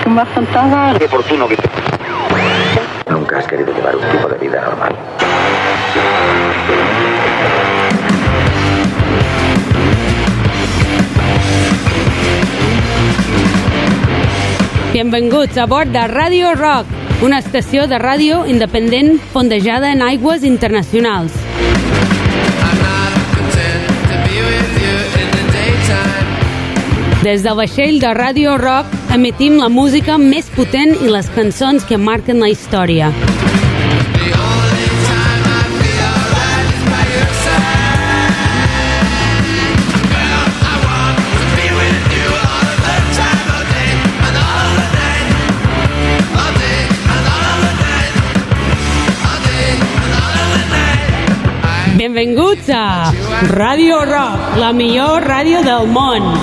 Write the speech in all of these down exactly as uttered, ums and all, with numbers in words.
más cantada. Qué oportuno que te... Nunca has querido llevar un tipo de vida normal. Benvinguts a bord de Radio Rock, una estació de ràdio independent fondejada en aigües internacionals. Des del vaixell de Radio Rock emetim la música més potent i les cançons que marquen la història. Benvinguts a Radio Rock, la millor ràdio del món.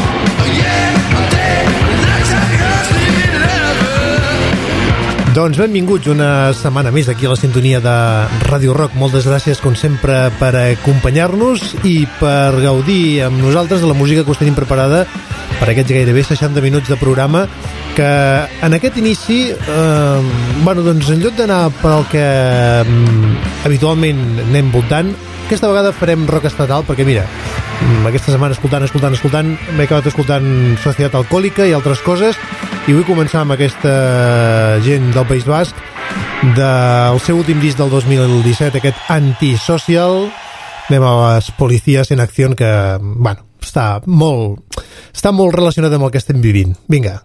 Doncs benvinguts una setmana més aquí a la sintonia de Radio Rock. Moltes gràcies, com sempre, per acompanyar-nos i per gaudir amb nosaltres de la música que us tenim preparada per aquests gairebé seixanta minuts de programa, que en aquest inici, eh, bueno, doncs en lloc d'anar pel que eh, habitualment anem voltant, aquesta vegada farem rock estatal, perquè mira, aquesta setmana escoltant, escoltant, escoltant, m'he acabat escoltant Societat Alcohòlica i altres coses, i vull començar amb aquesta gent del País Basc, del seu últim disc del dos mil disset, aquest Antisocial, anem a les Policías en Acción, que, bueno, està molt, està molt relacionat amb el que estem vivint. Vinga.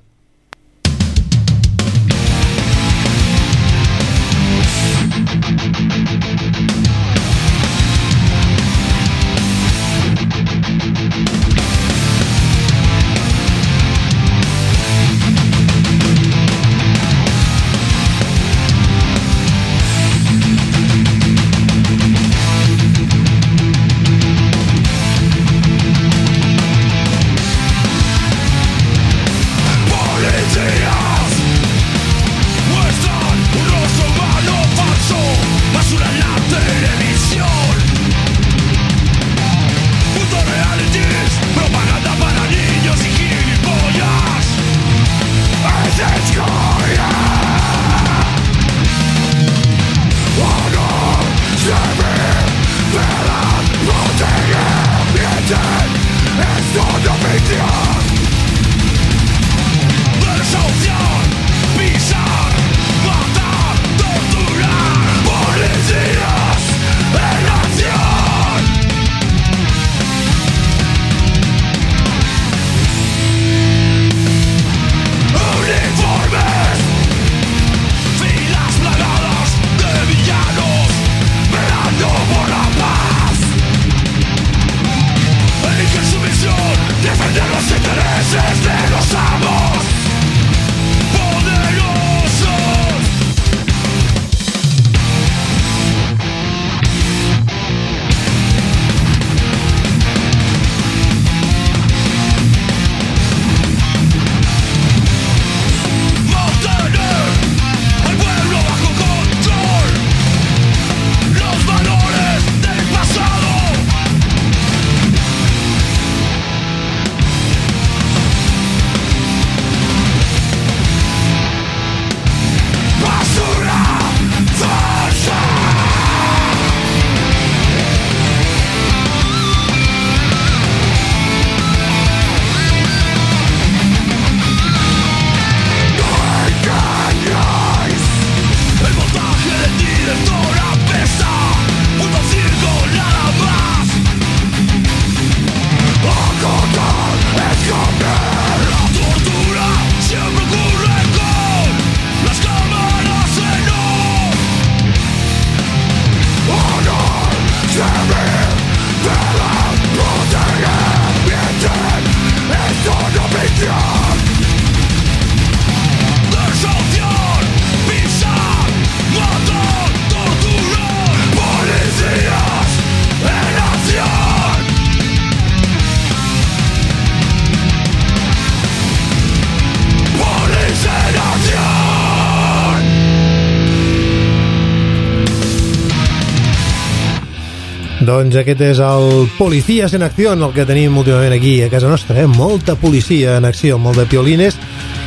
Doncs aquest és el Policías en Acción, el que tenim últimament aquí a casa nostra, eh? Molta policia en acció, molt de piolines,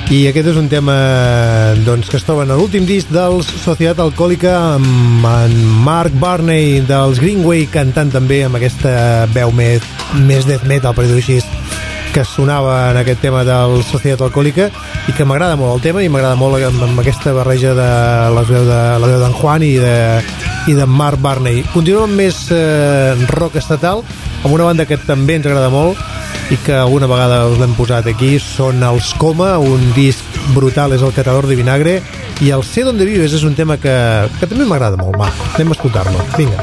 I aquest és un tema doncs, que es troba en l'últim disc dels Societat Alcohòlica, amb en Mark Barney dels Greenway cantant també amb aquesta veu més, més death metal, per dir-ho així, que sonava en aquest tema del Societat Alcohòlica, i que m'agrada molt el tema i m'agrada molt amb, amb aquesta barreja de les veu de la veu d'en Juan i de, i de Mark Barney. Continuem amb més eh, rock estatal, amb una banda que també ens agrada molt i que alguna vegada us l'hem posat aquí, són els Coma, un disc brutal, és el Catador de Vinagre, i el Sé Donde Vives és un tema que, que també m'agrada molt. Va, anem a escoltar-lo, vinga.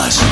más.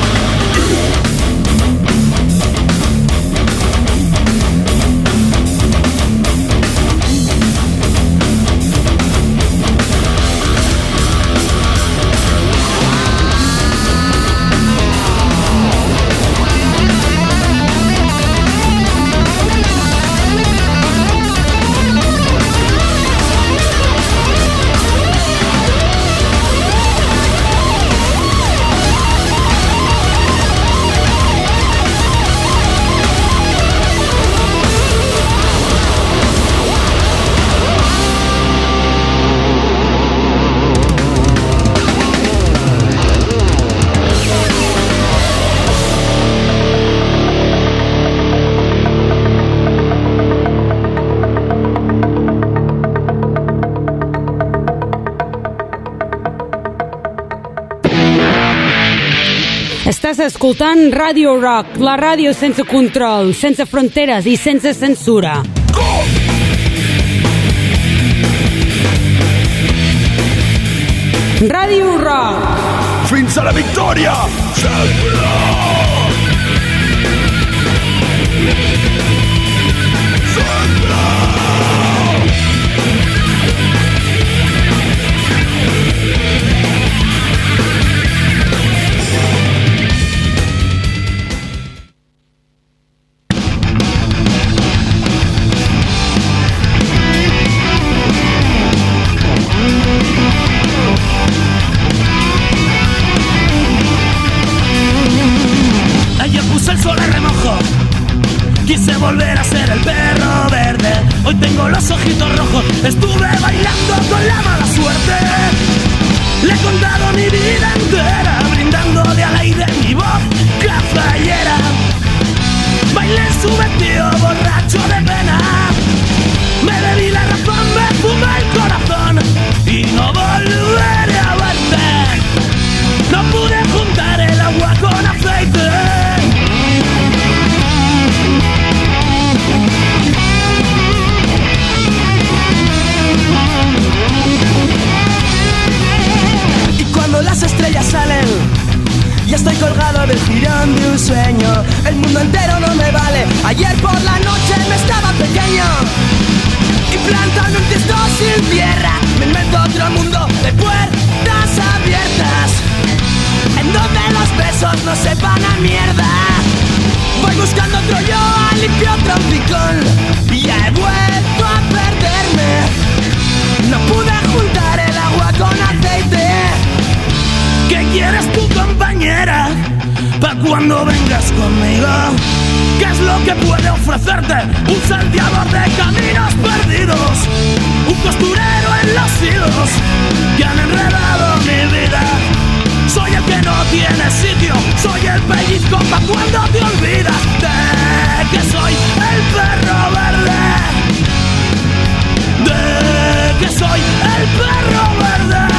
Estàs escoltant Radio Rock, la ràdio sense control, sense fronteres i sense censura. Radio Rock. Fins a la victòria! Sempre! Volver a ser el perro verde. Hoy tengo los ojitos rojos. Estuve bailando con la mala suerte. Le he contado mi vida entera, brindándole al aire mi voz cafayera. Bailé en su vestido borracho de pena. Me bebí la razón, me fumé el corazón y no volveré a verte. No pude juntar el agua con aceite. Cuando las estrellas salen, ya estoy colgado del jirón de un sueño. El mundo entero no me vale. Ayer por la noche me estaba pequeño y plantando un tiesto sin tierra. Me invento otro mundo de puertas abiertas, en donde los besos no sepan a mierda. Voy buscando otro yo, limpio otro picón y ya he vuelto a perderme. No pude juntar el agua con aceite. ¿Qué quieres tu compañera? Pa' cuando vengas conmigo. ¿Qué es lo que puede ofrecerte? Un salteador de caminos perdidos, un costurero en los hilos que han enredado mi vida. Soy el que no tiene sitio, soy el pellizco pa' cuando te olvidas de que soy el perro verde. De que soy el perro verde.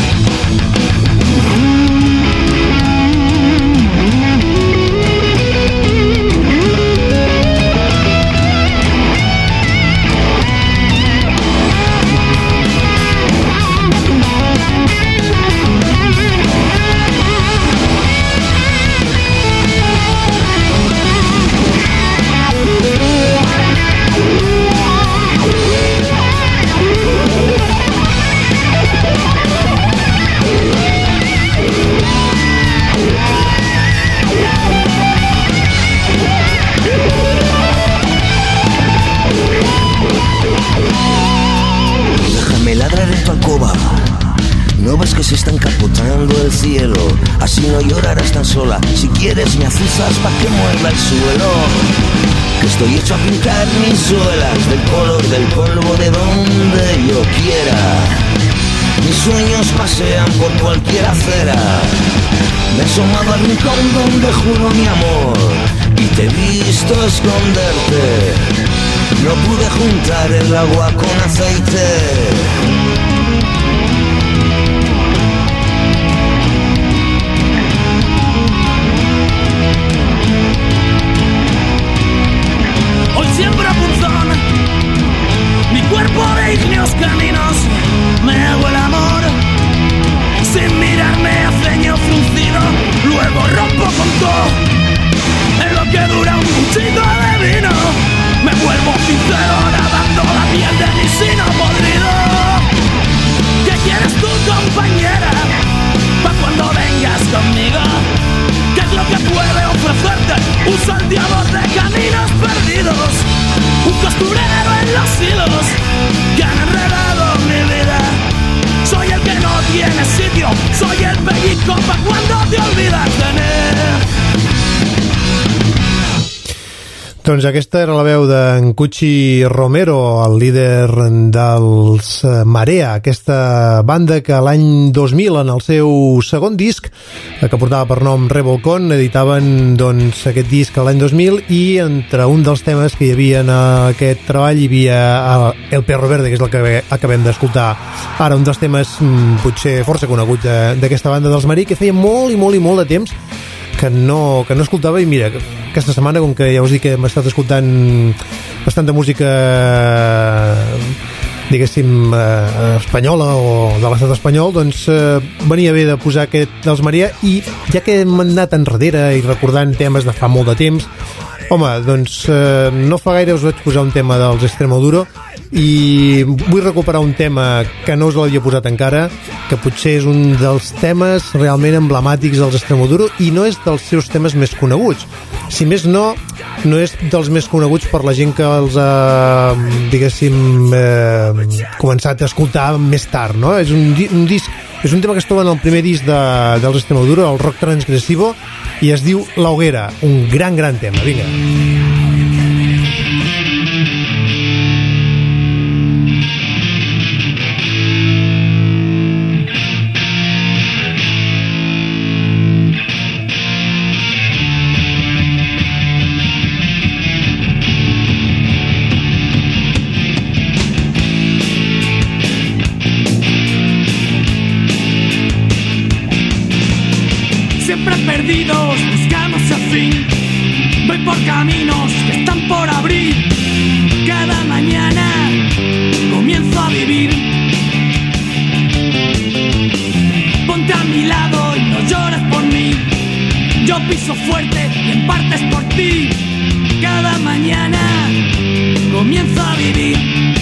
No ves que se está encapotando el cielo, así no llorarás tan sola. Si quieres me azuzas pa' que mueva el suelo, que estoy hecho a pintar mis suelas del color del polvo de donde yo quiera. Mis sueños pasean por cualquier acera. Me he asomado al rincón donde juro mi amor y te he visto esconderte. No pude juntar el agua con aceite. Hoy siembro punzón, mi cuerpo de ígneos caminos. Me hago el amor sin mirarme a ceño fruncido. Luego rompo tiempo contó. En lo que dura un cuchillo de vino, me vuelvo sincero nadando la piel de mi sino podrido. ¿Qué quieres tú, compañera, pa' cuando vengas conmigo? ¿Qué es lo que puede ofrecerte un salteador de caminos perdidos? Un costurero en los hilos que han enredado mi vida. Soy el que no tiene sitio, soy el pellizco pa' cuando te olvidas de mí. Doncs aquesta era la veu d'en Cuchi Romero, el líder dels Marea, aquesta banda que l'any dos mil, en el seu segon disc, que portava per nom Revolcón, editaven doncs, aquest disc l'any dos mil, i entre un dels temes que hi havia en aquest treball hi havia El Perro Verde, que és el que acabem d'escoltar ara, un dels temes potser força conegut d'aquesta banda dels Marea, que feia molt i molt i molt de temps que no, que no escoltava, i mira, aquesta setmana, com que ja us dic que hem estat escoltant bastanta música, diguéssim, eh, espanyola o de l'estat espanyol, doncs eh, venia bé de posar aquest dels Marea, i ja que hem anat enrere i recordant temes de fa molt de temps, home, doncs eh, no fa gaire us vaig posar un tema dels Extremoduro, i vull recuperar un tema que no us l'havia posat encara, que potser és un dels temes realment emblemàtics dels Extremoduro, i no és dels seus temes més coneguts. Si més no, no és dels més coneguts per la gent que els ha, diguéssim, eh, començat a escoltar més tard, no? És un, un disc, és un tema que es troba en el primer disc de, dels Extremoduro, el Rock Transgresivo, i es diu La Hoguera, un gran, gran tema. Vinga. Buscamos el fin, voy por caminos que están por abrir. Cada mañana comienzo a vivir. Ponte a mi lado y no llores por mí. Yo piso fuerte y en parte es por ti. Cada mañana comienzo a vivir.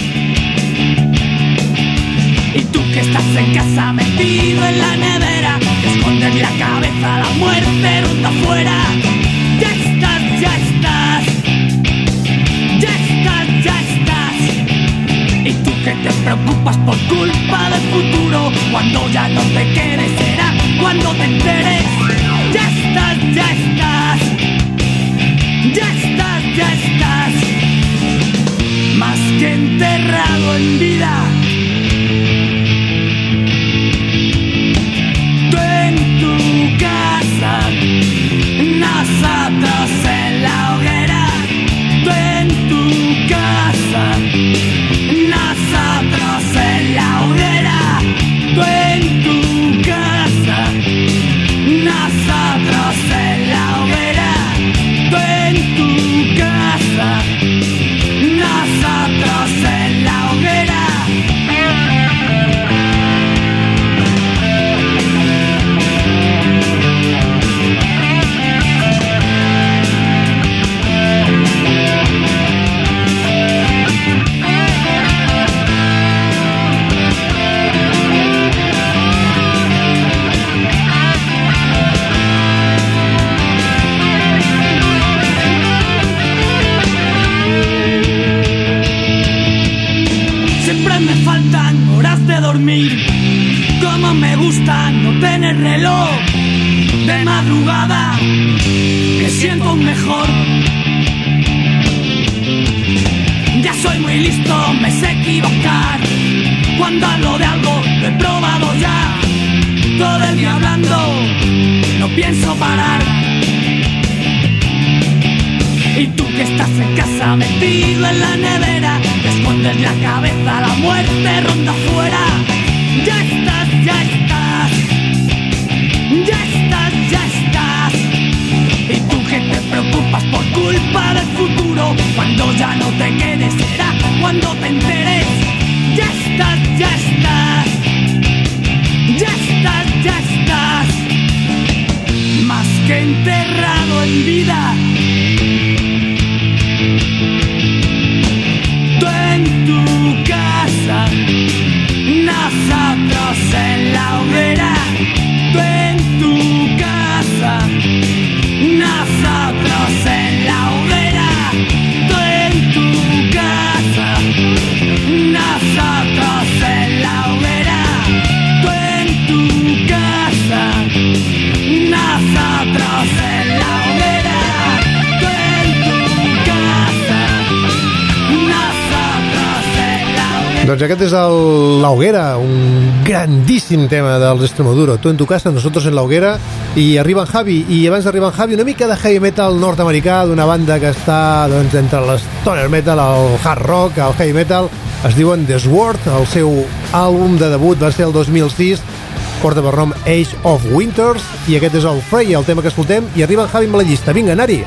Y tú que estás en casa metido en la nevera, que escondes la cabeza, la muerte ronda afuera. Ya estás, ya estás, ya estás, ya estás. Y tú que te preocupas por culpa del futuro, cuando ya no te quede será cuando te enteres. Ya estás, ya estás, ya estás, ya estás. Más que enterrado en vida. Nosotros en la hoguera, tú en tu casa. Nosotros en la hoguera, tú en tu casa. Nosotros en la hoguera, tú en tu casa. Nosotros en la hoguera. Como me gusta no tener reloj de madrugada, me siento mejor. Ya soy muy listo, me sé equivocar. Cuando hablo de algo lo he probado ya. Todo el día hablando, no pienso parar. Y tú que estás en casa metido en la nevera, te escondes la cabeza, la muerte ronda afuera. Ya estás, ya estás, ya estás, ya estás. Y tú que te preocupas por culpa del futuro, cuando ya no te quedes será cuando te enteres. Ya estás, ya estás, ya estás, ya estás. Más que enteres. enterrado en vida. Tú en tu casa, nosotros en la hoguera. Tú en tu casa, nosotros en la hoguera. Tú en tu casa, nosotros en la hoguera. Tú en tu casa, nosotros en la hoguera. Tú en tu casa, nosotros en la hoguera. Doncs aquest és el La Hoguera, un grandíssim tema dels Extremoduro. Tu en tu casa, nosotros en la hoguera. I arriba en Javi, i abans d'arribar en Javi, una mica de heavy metal nord-americà d'una banda que està doncs, entre l'stoner metal, el hard rock, el heavy metal. Es diuen The Sword, el seu àlbum de debut va ser el dos mil sis, porta per nom Age of Winters, i aquest és el Frey, el tema que escoltem, i arriba en Javi amb la llista. Vinga, anar-hi!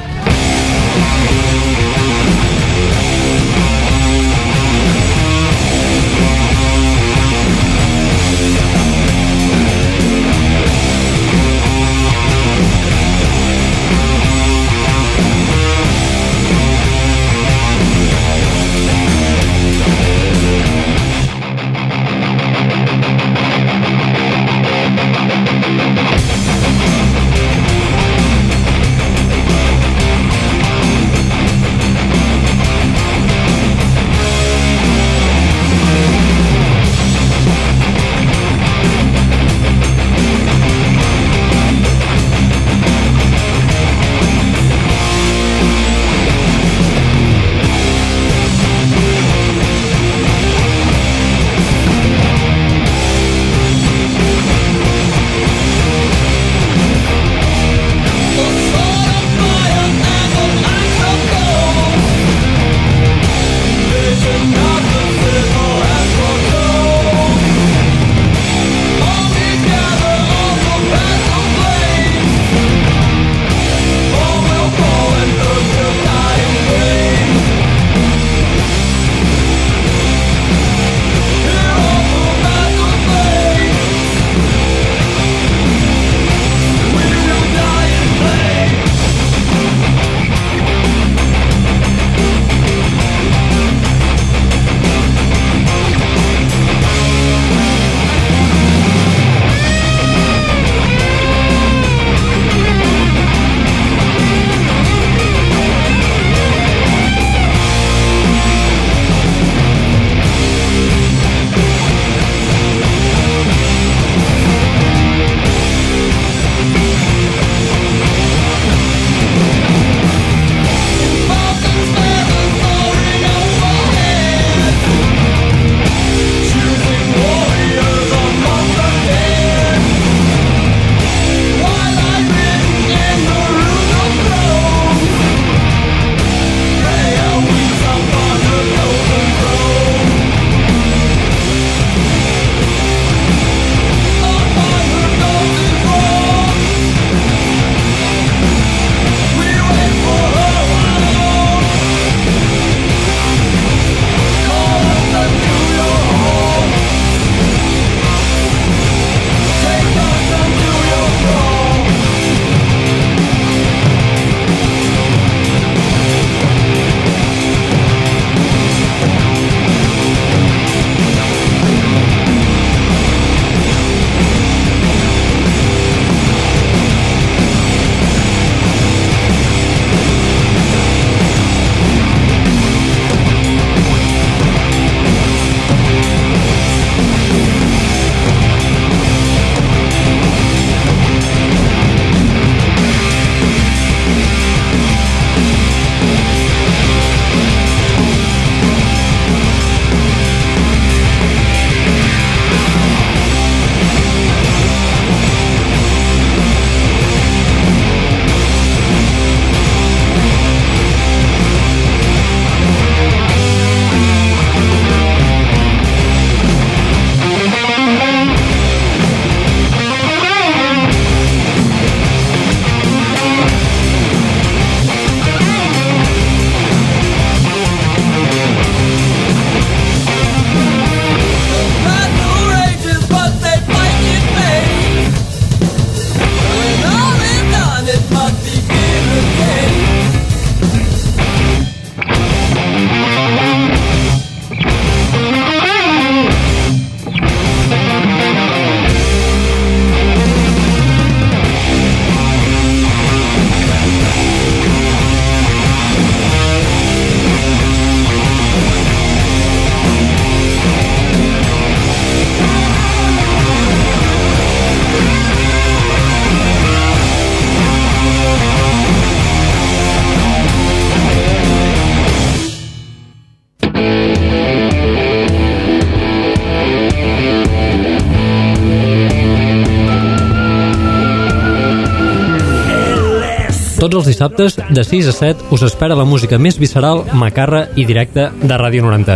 Tots els dissabtes, de sis a set, us espera la música més visceral, macarra i directa de Ràdio noranta.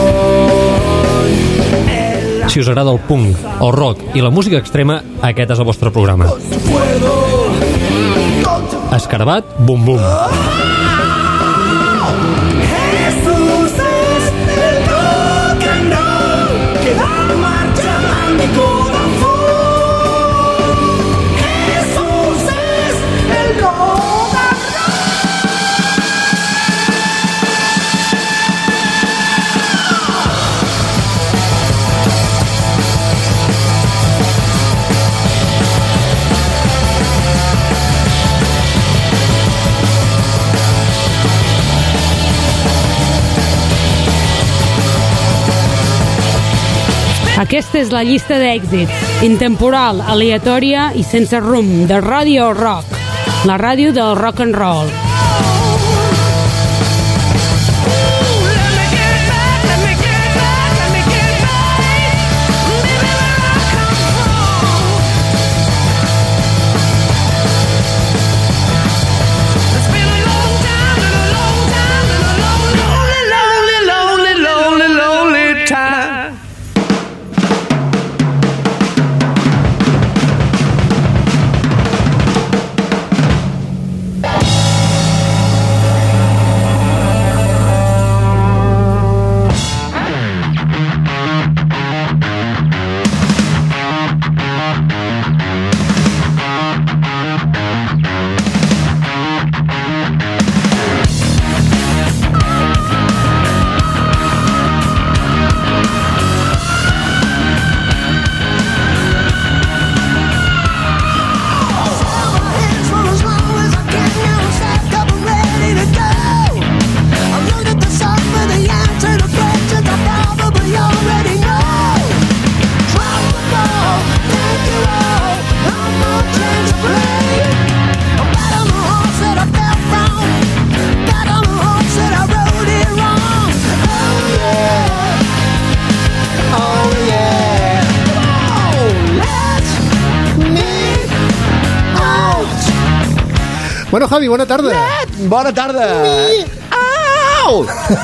Si us agrada el punk, el rock i la música extrema, aquest és el vostre programa. Escarabat, bum bum. Aquesta és la llista d'èxits, intemporal, aleatòria i sense rumb, de Radio Rock, la ràdio del rock and roll. Bueno, Javi, bona tarda. Bona tarda. Au!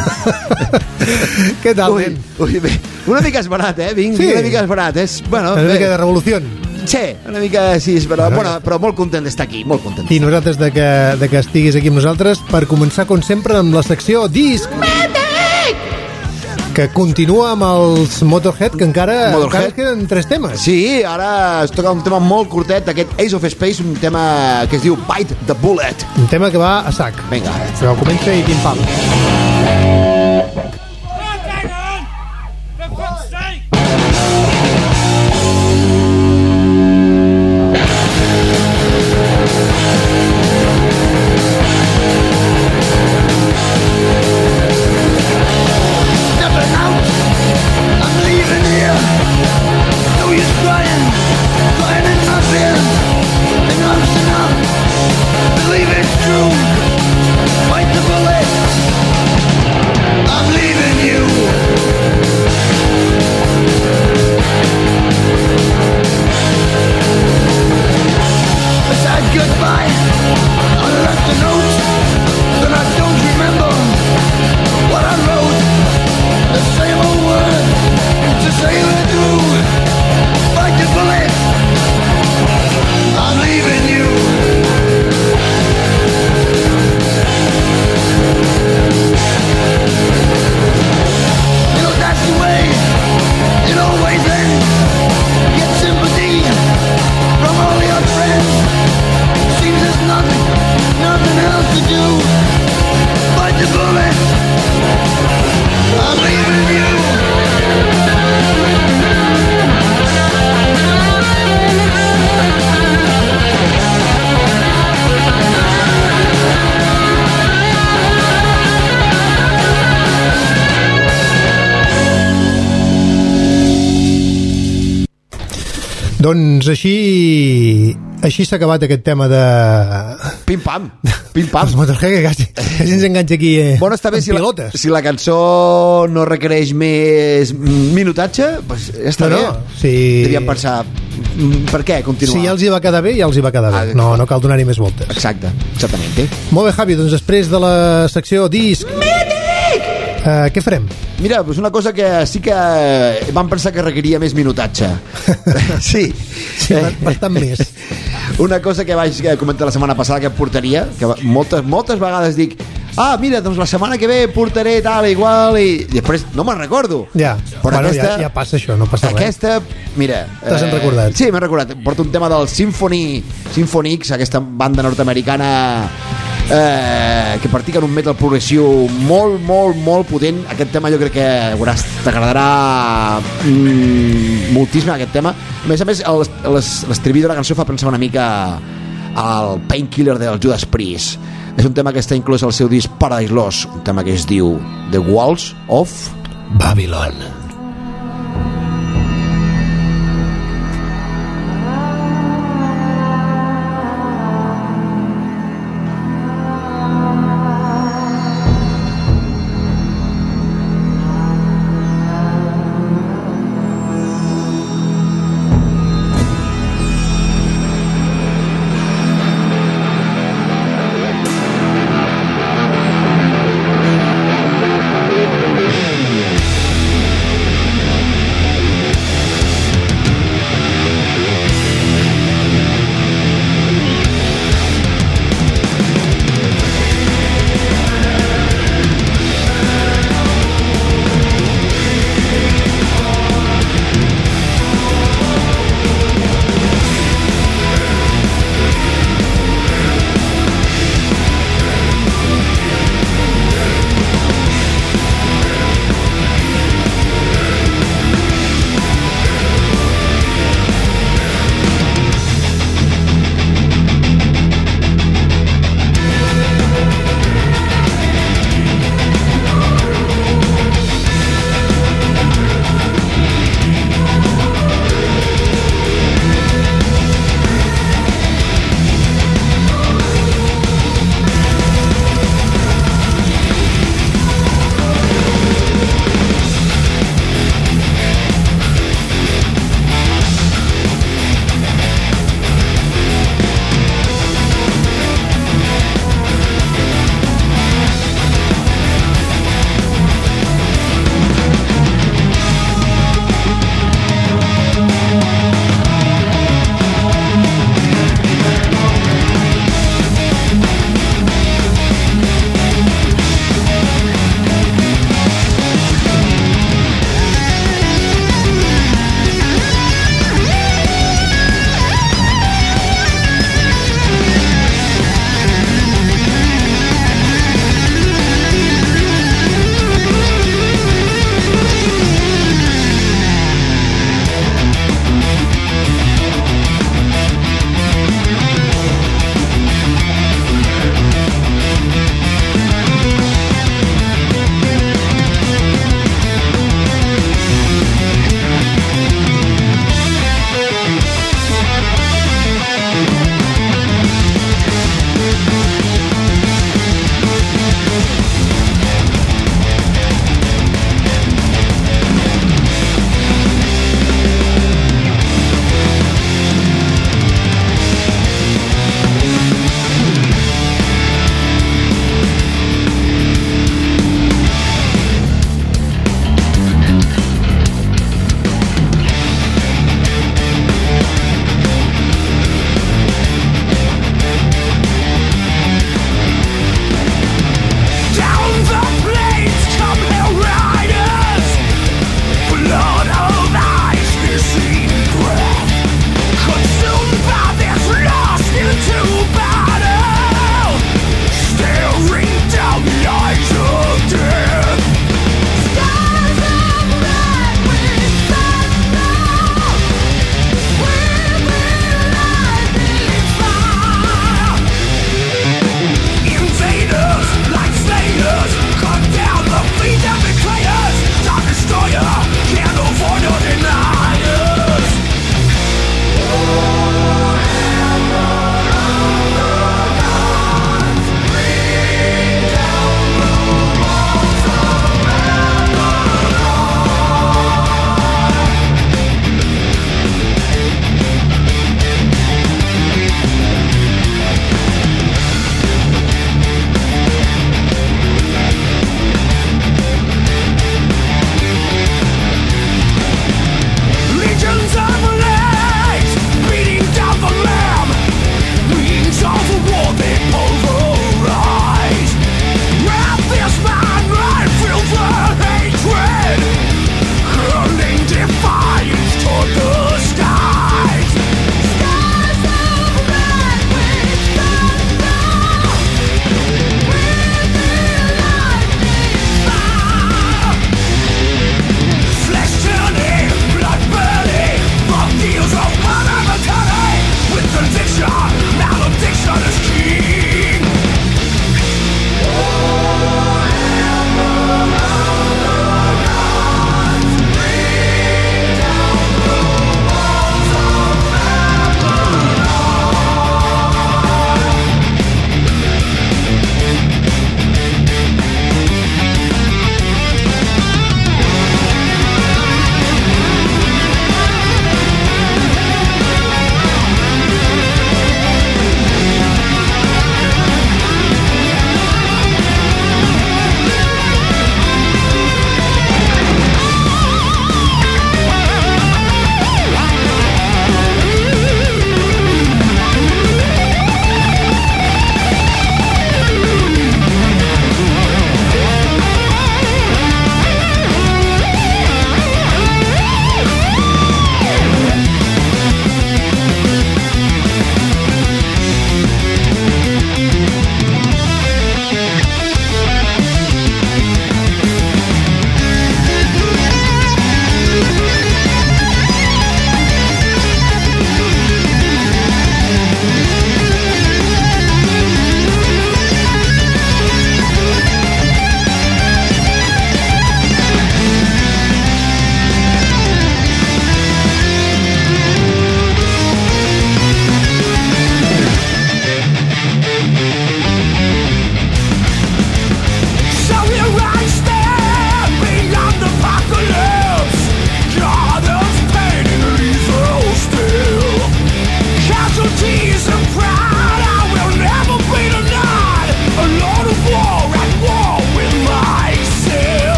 Què tal, ui, nen? Ui, bé. Una mica esbarat, eh? Vinc, sí. Una mica esbarat. És, bueno, una bé. mica de revolució. Sí, una mica sí, però, bueno, però molt content d'estar aquí, molt content. I nosaltres de que, de que estiguis aquí amb nosaltres per començar, com sempre, amb la secció Disc Mèdic! Que continua amb els Motorhead, que encara, encara queden tres temes. Sí, ara es toca un tema molt curtet, aquest Ace of Space, un tema que es diu Bite the Bullet. Un tema que va a sac. Vinga. Però comença i pim-pam. Believe it's true. Bite the bullet. Doncs així... Així s'ha acabat aquest tema de... Pim-pam, pim-pam. Els Motorhead, que quasi, quasi ens enganxa aquí eh, bueno, està bé, si pilotes. La, si la cançó no requereix més minutatge, doncs ja està no, bé. No, si... Devíem pensar, per què continuar? Si ja els hi va quedar bé, ja els hi va quedar bé. Ah, no, no cal donar-hi més voltes. Exacte, exactament. Molt bé, Javi, doncs després de la secció disc... Mític! Uh, què farem? Mira, doncs una cosa que sí que vam pensar que requeria més minutatge. Sí. Sí, bastant més. Una cosa que vaig comentar la setmana passada que portaria, que moltes, moltes vegades dic ah, mira, doncs la setmana que ve portaré tal i igual i després no me'n recordo. Ja, però bueno, aquesta, ja, ja passa això, no passa aquesta, res. Mira... T'has eh, recordat? Sí, m'he recordat. Porto un tema del Symphony, Symphony X, aquesta banda nord-americana eh, que practiquen un metal progressiu molt, molt, molt potent. Aquest tema jo crec que veuràs, t'agradarà mm, moltíssim aquest tema. A més a més, l'estribillo de la cançó fa pensar una mica al Painkiller del Judas Priest. És un tema que està inclòs al seu disc Paradise Lost, un tema que es diu The Walls of Babylon.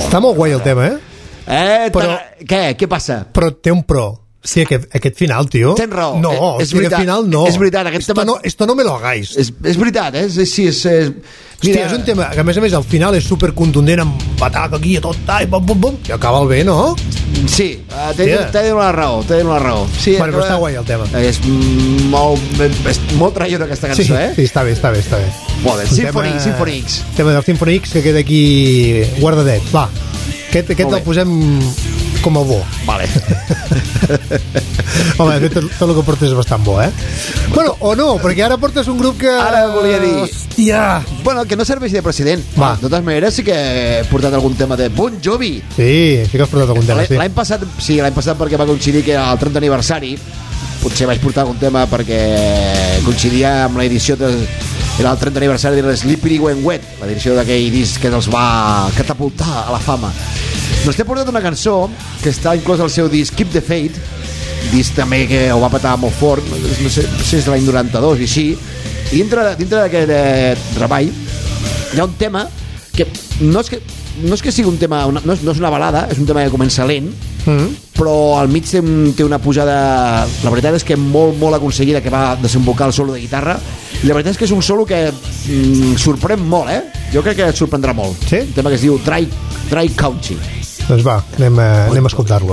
Està molt guai el tema, eh? Eh, però, què? Què passa? Però té un pro. Sí, aquest, aquest final, tio. Tens raó. No, és, és sí, veritat, aquest final no. És veritat. Aquest esto, tema... no, esto no me lo hagáis. És, és veritat, eh? És, sí, és, és... Hòstia, és un tema que, a més a més, al final és supercontundent, amb bataca aquí a tot, i bum, bum, bum, i acaba el bé, no? Sí, uh, t'he yeah. de donar la raó, t'he de donar la raó. Sí, bueno, però està guai el tema. És molt, és molt traïdor aquesta cançó, sí, eh? Sí, està bé, està bé, està bé. Molt bé, Symphony, tema, Symphony X. El tema del Symphony X que queda aquí guardadet. Va, aquest, aquest el posem com a bo. Vale. Home, de fet, tot, tot el que portes és bastant bo, eh? Bueno, o no, perquè ara portes un grup que... Ara volia dir... Hòstia! Bueno, que no serveix de precedent. Va. De totes maneres, sí que he portat algun tema de Bon Jovi. Sí, sí que has portat algun tema, sí. L'any passat, sí, l'any passat perquè va coincidir que era el trentè aniversari. Potser vaig portar algun tema perquè coincidia amb l'edició de... Era el trentè aniversari de l'Slippery When Wet, l'edició d'aquell disc que els va catapultar a la fama. Doncs t'he portat una cançó que està inclòs al seu disc Keep the Faith, disc també que ho va patar molt fort, no sé, no sé si és de l'any noranta-dos i així, i dintre, dintre d'aquest eh, treball hi ha un tema que no és que, no és que sigui un tema, una, no, és, no és una balada, és un tema que comença lent, mm. però al mig té, té una pujada, la veritat és que molt, molt aconseguida, que va desembocar el solo de guitarra, i la veritat és que és un solo que mm, sorprèn molt, eh? Jo crec que et sorprendrà molt. Sí? Un tema que es diu Dry, Dry Country. Doncs va, anem a, anem a escoltar-lo.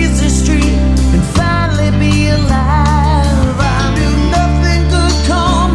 Come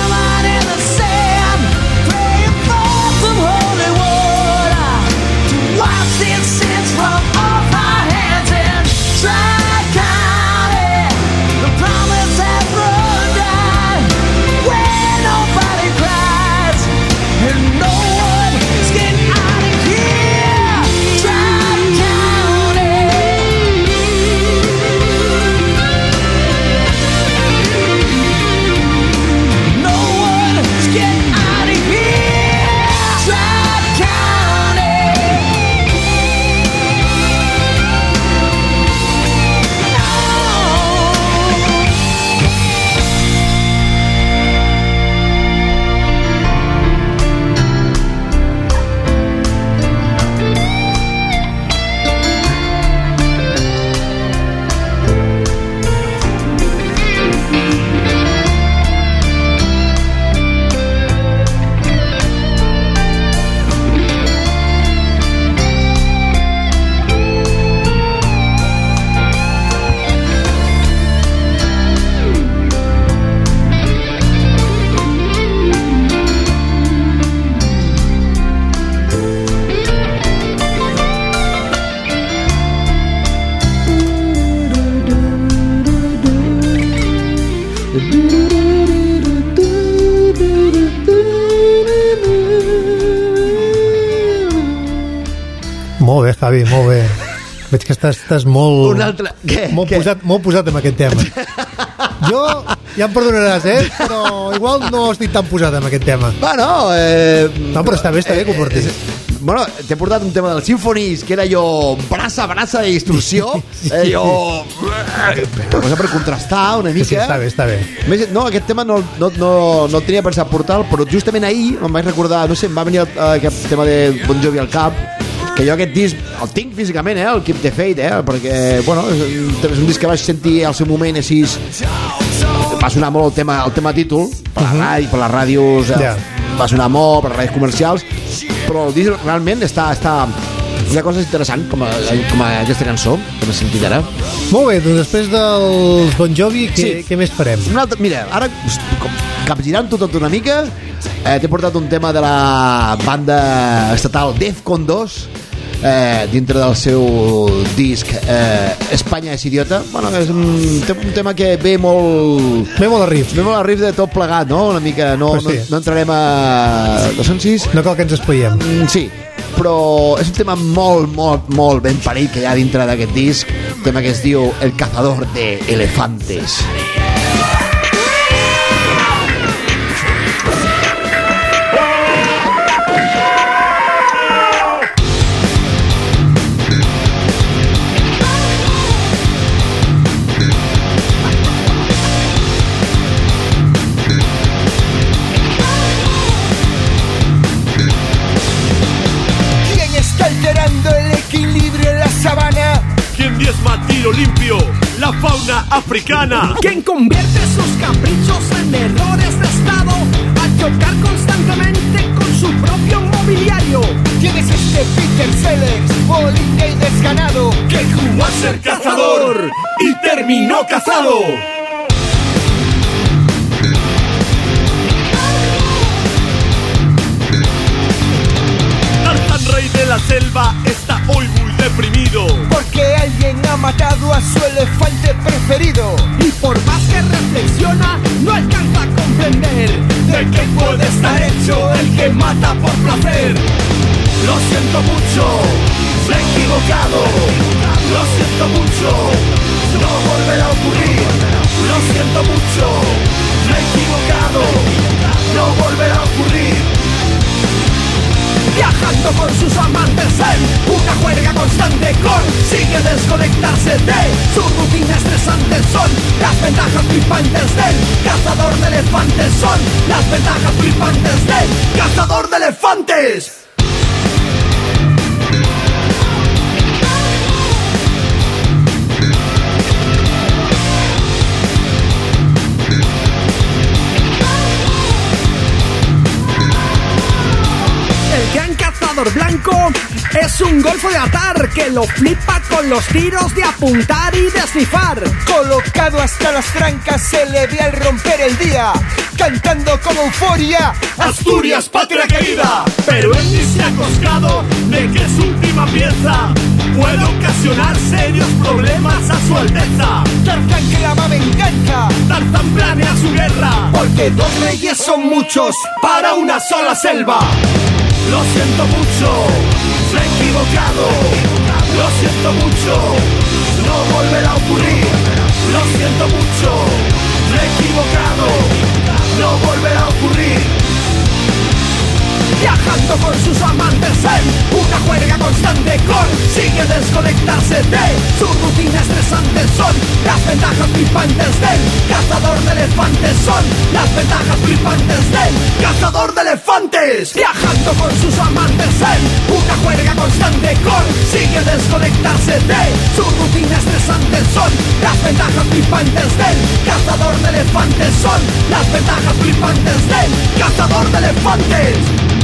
swimming in the sand, praying for some holy water to wash these sins from off our hands. And Tri-County, the promise has run dry, where nobody cries and no one's getting out of here. Tri-County, no one's getting out of here. Tri-County. Molt bé, Javi, molt bé. Veig que estàs, estàs molt... Un altre... Què? Molt Què? posat, molt posat amb aquest tema. Jo, ja em perdonaràs, eh? Però igual no estic tan posat amb aquest tema. Bueno, eh... No, però està bé, està bé que ho portis. Eh, bueno, t'he portat un tema dels Symphonies, que era jo braça, braça de distorsió. Eh, jo... Una cosa per contrastar una mica. Sí, està bé, està bé. Més, no, aquest tema no, no, no, no el tenia pensat portar, però justament ahir em vaig recordar, no sé, em va venir el, aquest tema de Bon Jovi al cap, que jo aquest disc el tinc físicament, eh, el Keep the Faith, eh, perquè, bueno, és un, és un disc que vaig sentir al seu moment així, va sonar molt el tema, el tema títol per, la ràdio, per les ràdios, eh, Yeah. va sonar molt per les ràdios comercials, però el disc realment està, està una cosa interessant com, a, com a aquesta cançó que m'he sentit ara. Molt bé, doncs després del Bon Jovi, què, Sí. què més farem? Un altre, mira, ara com, capgirant-ho tot una mica, eh, t'he portat un tema de la banda estatal Defcon dos, eh, dintre del seu disc eh, Espanya és idiota. Bueno, és un, un tema que ve molt... Ve molt a riff. Ve molt a riff de tot plegat, no? Una mica, no, Pues sí. no, no entrarem a... No són sis? No cal que ens esplaiem. Mm, sí, però és un tema molt, molt, molt ben parit que hi ha dintre d'aquest disc, un tema que es diu El cazador de elefantes. ¿Quién está alterando el equilibrio en la sabana? ¿Quién diezma a tiro limpio la fauna africana? ¿Quién convierte sus caprichos en errores de estado al chocar constantemente con su propio mobiliario? ¿Quién es este Peter Sellers, bolilla y desganado? Que jugó a ser cazador y terminó cazado. Tarzán, rey de la selva, está hoy muy deprimido. Porque alguien ha matado a su elefante preferido. Y por más que reflexiona, no alcanza a comprender ¿De qué puede estar hecho el que mata por placer? Lo siento mucho, me he equivocado. Lo siento mucho, no volverá a ocurrir. Lo siento mucho, me he equivocado. No volverá a ocurrir. viajando con sus amantes en una juerga constante, consigue desconectarse de su rutina estresante. Son las ventajas flipantes del cazador de elefantes. Son las ventajas flipantes del cazador de elefantes. El gran cazador cazador blanco es un golfo de atar que lo flipa con los tiros de apuntar y de snifar. Colocado hasta las trancas se le ve al romper el día, cantando como euforia: Asturias, patria querida. Pero él ni se ha coscado de que su última pieza puede ocasionar serios problemas a su alteza. Tarzán clama venganza, Tarzán planea su guerra, porque dos reyes son muchos para una sola selva. Lo siento mucho, me he equivocado. Lo siento mucho, no volverá a ocurrir. Lo siento mucho, me he equivocado. No volverá a ocurrir. Viajando con sus amantes en una juerga constante, consigue desconectarse de su rutina estresante. Son las ventajas flipantes del cazador de elefantes. Son las ventajas flipantes del cazador de elefantes. Viajando con sus amantes en una juerga constante, consigue desconectarse de su rutina estresante. Son las ventajas flipantes del cazador de elefantes. Son las ventajas flipantes del cazador de elefantes.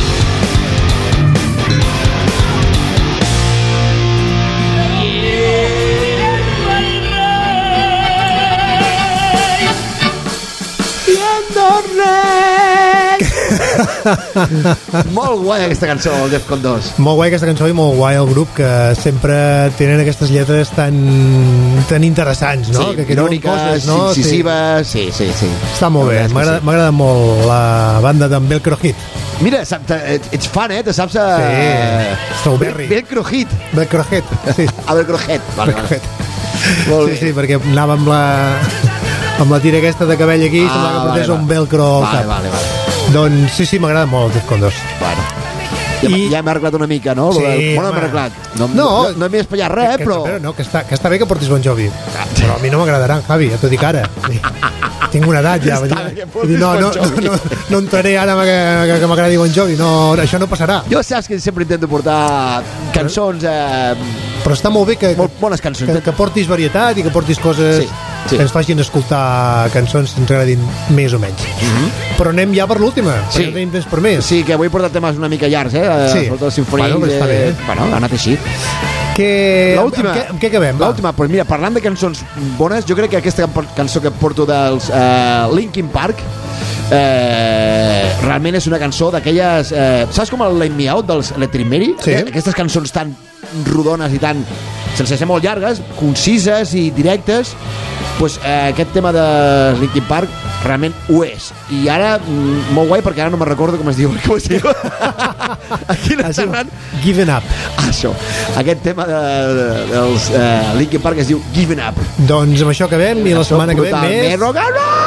Molt guai aquesta cançó, el Defcon dos. Molt guai aquesta cançó i molt guai el grup, que sempre tenen aquestes lletres tan, tan interessants, no? Sí, que iròniques, coses, no? incisives, sí, sí, sí. Està molt bé, m'agrada sí. molt la banda d'en Velcro Hit. Mira, ets fan, eh? Te saps a... Sí, Strawberry. Velcro Hit. Velcro Hit, sí. A Velcro Hit, vale, Velcro vale. Hit. Molt sí, bé. Sí, perquè anava amb la... amb la tira aquesta de cabell aquí, ah, sembla que portés vale, un velcro al vale, cap. Vale, vale. Doncs sí, sí, m'agrada molt el Defcon dos. Bueno. Ja, I... ja m'he arreglat una mica, no? Sí, bueno, m'he arreglat. No, no, no, no m'he espaiat res, que, però... però no, que està, que està bé que portis Bon Jovi. Però a mi no m'agradarà, Javi, ja t'ho dic ara. Tinc una edat ja. Dir, no, no, no, no, no entraré ara que, que, que m'agradi Bon Jovi. No, això no passarà. Jo saps que sempre intento portar cançons... Eh... Però està molt bé que, molt bones cançons. Que, que portis varietat i que portis coses... Sí. Sí. Que ens facin escoltar cançons que ens agradin més o menys. Mm-hmm. Però anem ja per l'última, sí. perquè no tenim temps per més. Sí, que avui he portat temes una mica llargs, eh? Sí. Sobretot sinfonics. Bueno, està bé. Eh... Bueno, ha anat així. Que... L'última. Amb, què, amb què acabem? L'última, doncs mira, parlant de cançons bones, jo crec que aquesta cançó que porto dels uh, Linkin Park eh, realment és una cançó d'aquelles... Eh, saps com el Let Me Out dels Electric Mary? Sí. Aquestes cançons tan rodones i tan... sense ser molt llargues, concises i directes, pues, eh, aquest tema de Linkin Park realment ho és. I ara, mm, molt guai, perquè ara no me'n recordo com es diu. Com es diu? Aquí no xerrant. Given Up. Ah, això. Aquest tema de, de, dels eh, Linkin Park es diu Given Up. Doncs amb això acabem i la setmana que ve més... rock and roll!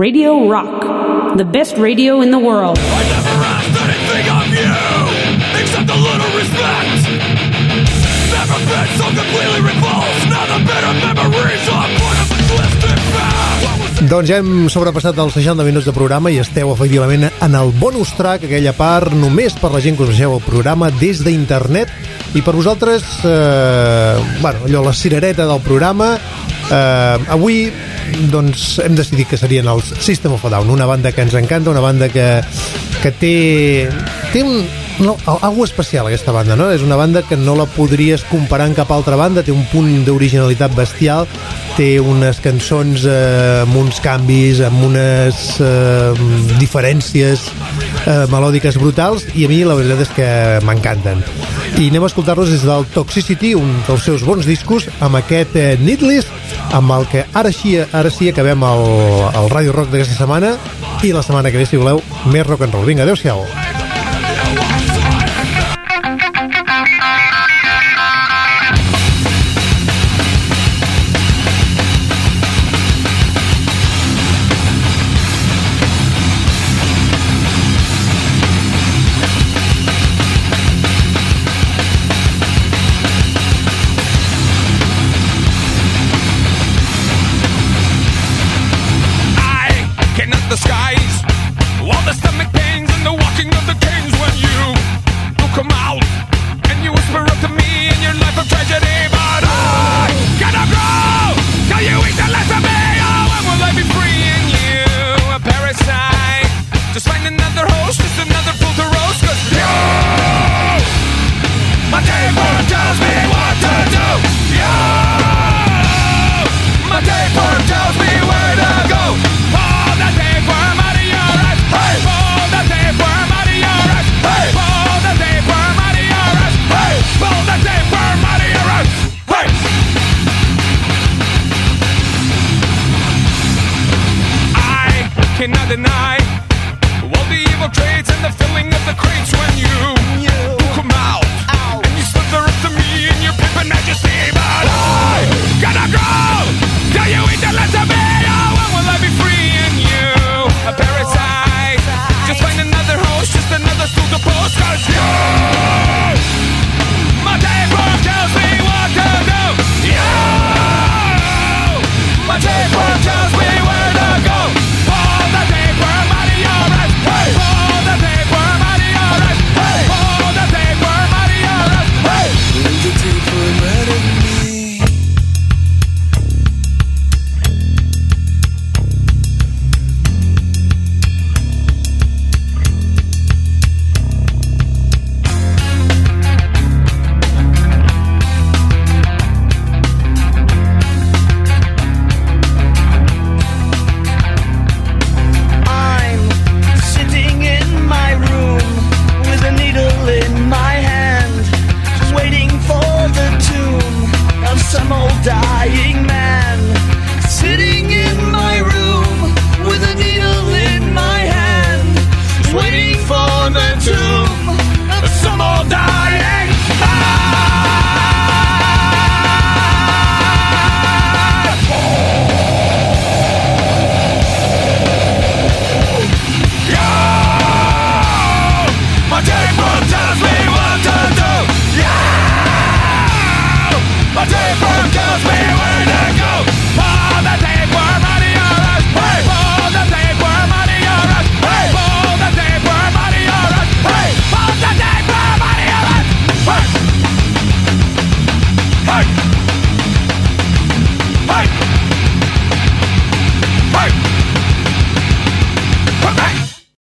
Radio Rock, the best radio in the world. I never asked anything of you, except a little respect. Never been so completely repulsed, now the bitter memories are part of a twisted past. Doncs ja hem sobrepassat els seixanta minuts de programa i esteu efectivament en el bonus track, aquella part només per la gent que us deixeu el programa des d'internet, i per vosaltres eh, bueno, allò, la cirereta del programa. eh, avui doncs hem decidit que serien els System of a Down, una banda que ens encanta, una banda que, que té té un, no, algo especial aquesta banda, no? És una banda que no la podries comparar amb cap altra banda, té un punt d'originalitat bestial, té unes cançons eh, amb uns canvis, amb unes eh, diferències eh, melòdiques brutals, i a mi la veritat és que m'encanten. I anem a escoltar-los des del Toxicity, un dels seus bons discos, amb aquest eh, Needless, amb el que ara sí, ara sí acabem el, el Radio Rock d'aquesta setmana, i la setmana que ve, si voleu, més rock and roll. Vinga, adeu-siau.